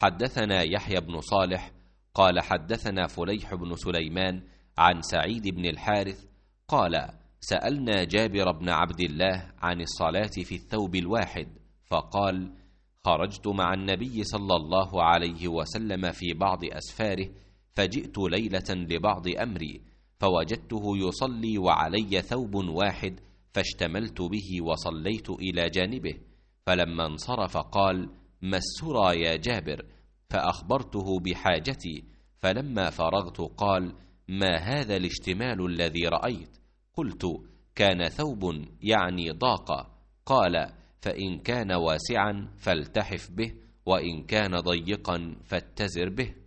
حدثنا يحيى بن صالح قال حدثنا فليح بن سليمان عن سعيد بن الحارث قال سألنا جابر بن عبد الله عن الصلاة في الثوب الواحد فقال خرجت مع النبي صلى الله عليه وسلم في بعض أسفاره فجئت ليلة لبعض أمري فوجدته يصلي وعلي ثوب واحد فاشتملت به وصليت إلى جانبه فلما انصرف قال ما السرى يا جابر فأخبرته بحاجتي فلما فرغت قال ما هذا الاشتمال الذي رأيت قلت كان ثوب يعني ضاق قال فإن كان واسعا فالتحف به وإن كان ضيقا فاتزر به